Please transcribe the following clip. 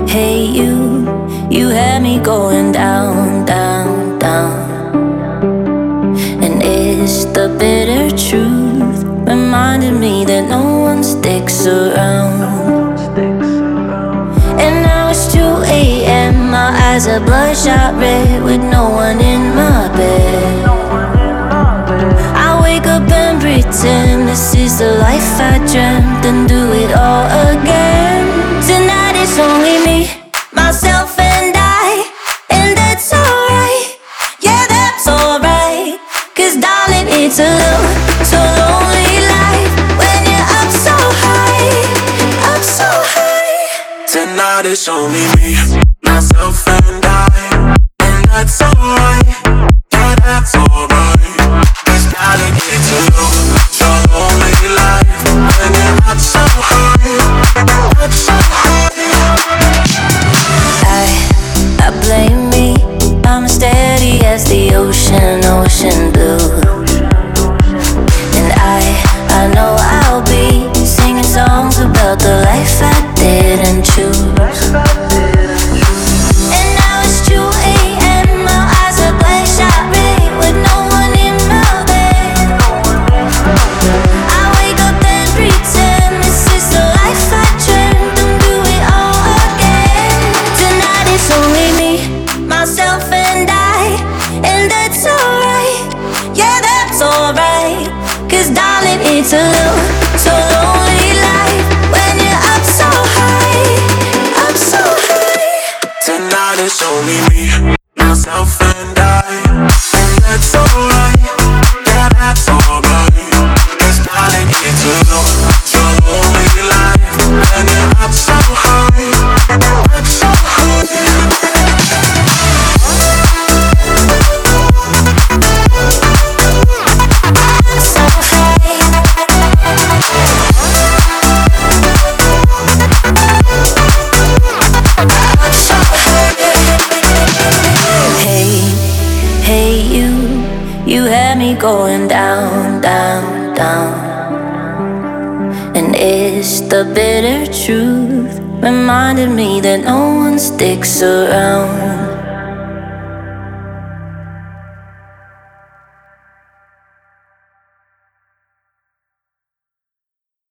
Hey you had me going down, down, down. And it's the bitter truth, reminded me that no one sticks around. And now it's 2 a.m., my eyes are bloodshot red with no one in my bed. I wake up and pretend this is the life I dreamt, and do it all again. Tonight it's only me, myself and I, and that's alright, yeah that's alright. Cause darling it's a so lonely life when you're up so high, up so high. Tonight it's only me, myself and I, and that's alright, yeah that's alright. Cause darling it's a so lonely life when you're up so high, up so high. I blame me, I'm as steady as the ocean, ocean blue. And I know I'll be singing songs about the life I didn't choose. And now it's 2 a.m., my eyes are bloodshot red with no one in my bed. I wake up and pretend this is the life I dreamt, and do it all again. Tonight it's only me, myself and I, and that's alright, yeah that's alright. Cause darling it's a so lonely life when you're up so high, up so high. Tonight it's only me, myself and I, and that's alright, yeah that's alright. Cause darling it's a so lonely life when you're up so high, up so high. You had me going down, down, down. And it's the bitter truth, reminded me that no one sticks around.